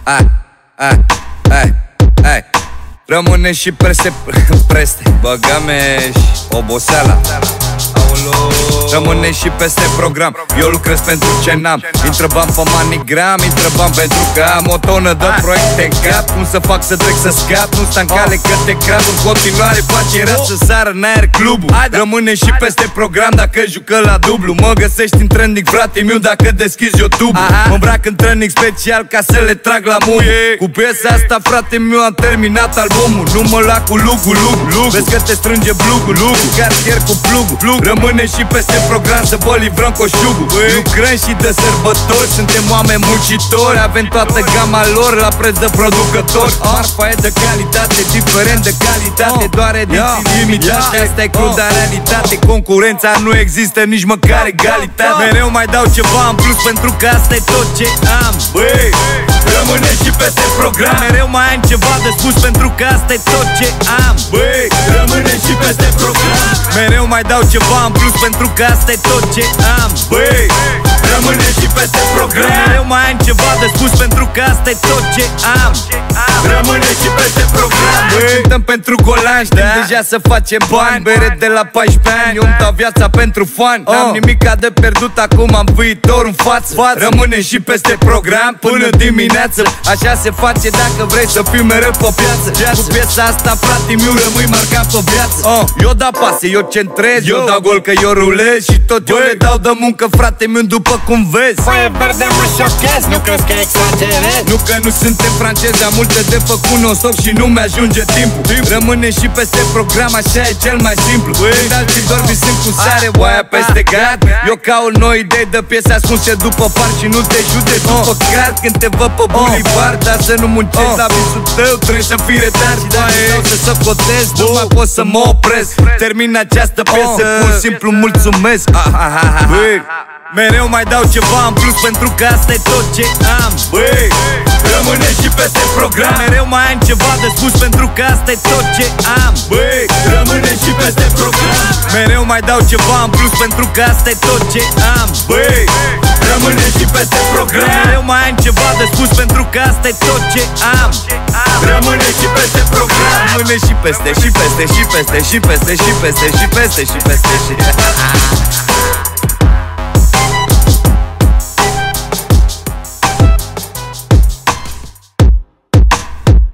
Rămâne și preste băgame și oboseala. Rămâne și peste program. Eu lucrez pentru ce n-am. Intră bani pe manigram, intră bani pentru că am o tonă de proiecte în cap. Cum să fac să trec să scap, nu sta în cale că te crap. În continuare face rat să sară în aer clubul. Rămâne și peste program dacă jucă la dublu. Mă găsești în trending, frate miu, dacă deschizi YouTube. Mă îmbrac în trending special ca să le trag la muie. Cu piesa asta, frate miu, am terminat albumul. Nu mă lua cu lugu. Vezi că te strânge blugul. Cartier cu plugul. Rămâne și peste program să vă livrăm coșugul. Lucrăm și de sărbători, suntem oameni muncitori. Avem toată gama lor la preț de producători. Marfa e de calitate, diferent de calitate. Doar ediții limitate, asta e cruda realitate. Concurența nu există, nici măcar egalitate. Mereu mai dau ceva în plus pentru că asta e tot ce am. Băi, rămâne și peste program. Mereu mai am ceva de spus pentru că asta e tot ce am. Băi, rămâne și peste program. Mereu mai dau ceva în plus pentru că asta e tot ce am. Băi, rămâne și peste program. Mereu mai am ceva de spus pentru că asta e tot ce am. Rămâne și peste program. Băi, cântăm pentru golan, știm deja să facem bani. Bere de la 14 ani, eu îmi dau viața pentru fan. N-am nimica de pierdut, acum am viitor în față. Rămâne și peste program până dimineață. Așa se face dacă vrei să fii mereu pe piață. Cu piesa asta, frate miu, rămâi marcat pe viață. Eu dau pase, eu centrez, eu dau gol că eu rulez. Și tot eu le dau de muncă, frate miu, după cum vezi. Foaie verde mă șochez, nu crezi că exagerez? Nu că nu suntem francezi, am multe de făcut non-stop și nu mi-ajunge timpul. Rămâne și peste program, așa e cel mai simplu. Când alții dormi sunt cu sare, oaia peste gard. Eu caut noi idei de piese ascunse după par și nu te judec după card. Când te văd pe bulivard, dar să nu muncești la visul tău, trebuie să fii retard. Și dacă stau să socotez, nu mai pot să mă opresc. Termin această piesă, pur și simplu mulțumesc. Mereu mai dau ceva în plus pentru că asta e tot ce am. Băi, rămâne și peste program. Mereu mai am ceva de spus pentru că asta e tot ce am. Băi, rămâne și peste program. Mereu mai dau ceva în plus pentru că asta e tot ce am. Băi, rămâne și peste program. Mereu mai am ceva de spus pentru că asta e tot ce am. Rămâne și peste program. Rămâne și peste, și peste, și peste, și peste, și peste, și peste, și peste, și peste.